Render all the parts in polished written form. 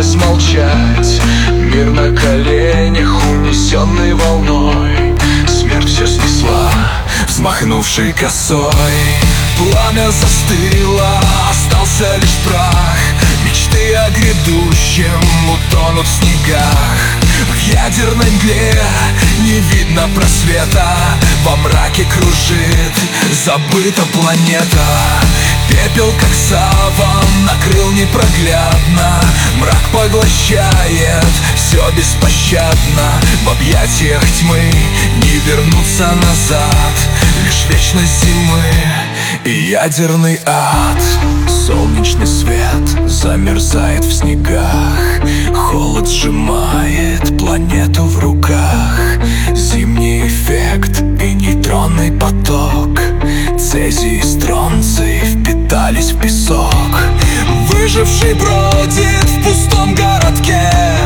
осталось молчать. Мир на коленях, унесенный волной. Смерть все снесла, взмахнувшей косой. Пламя застыло, остался лишь прах. Мечты о грядущем утонут в снегах. В ядерной мгле не видно просвета. Во мраке кружит забыта планета. Пепел, как саван, накрыл непроглядно. Мрак поглощает все беспощадно. В объятиях тьмы не вернуться назад. Лишь вечность зимы и ядерный ад. Солнечный свет замерзает в снегах. Холод сжимает планету в руках. Зимний эффект и нейтронный поток. Цезий и стронций впитались в песок. Выживший бродит в пустом городке.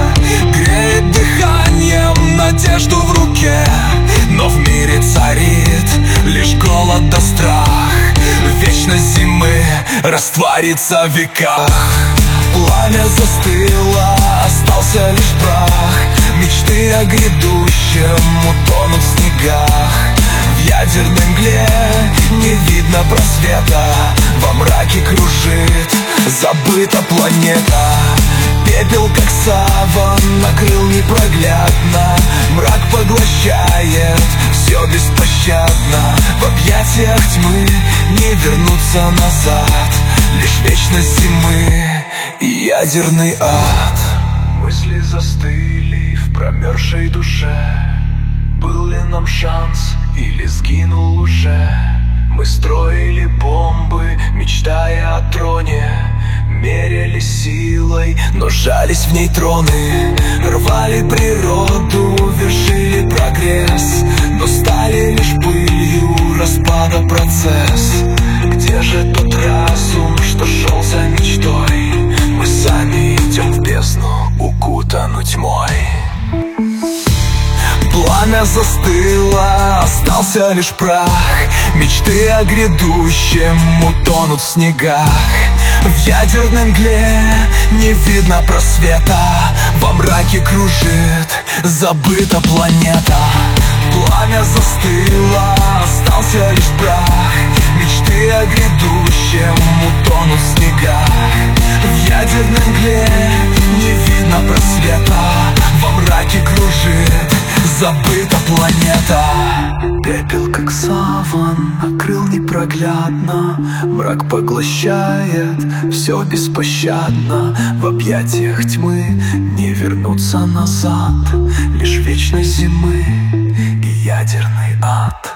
Греет дыханием надежду в руке. Но в мире царит лишь голод да страх. Вечность зимы растворится в веках. Пламя застыло, остался лишь прах. Мечты о грядущем утонут в снегах. В ядерной мгле не видно просвета. Во мраке кружит забыта планета. Пепел, как саван, накрыл непроглядно. Мрак поглощает все беспощадно. В объятиях тьмы не вернуться назад. Лишь вечность зимы и ядерный ад. Мысли застыли в промерзшей душе. Был ли нам шанс или сгинул уже? Мы строили бомбы, мечтая о троне. Меряли силой, но жались в нейтроны. Рвали природу, вершили прогресс. Но стали лишь пылью распада процесс. Где же тот разум, что шел за мечтой? Мы сами идем в бездну, укутану тьмой. Пламя застыло, остался лишь прах. Мечты о грядущем утонут в снегах. В ядерной мгле не видно просвета. Во мраке кружит забыта планета. Пламя застыло, остался лишь прах. Мечты о грядущем утонут в снегах. В ядерной мгле не видно просвета. Во мраке кружит забыта планета. Пепел, как саван, накрыл непроглядно. Мрак поглощает все беспощадно. В объятиях тьмы не вернуться назад. Лишь вечность зимы и ядерный ад.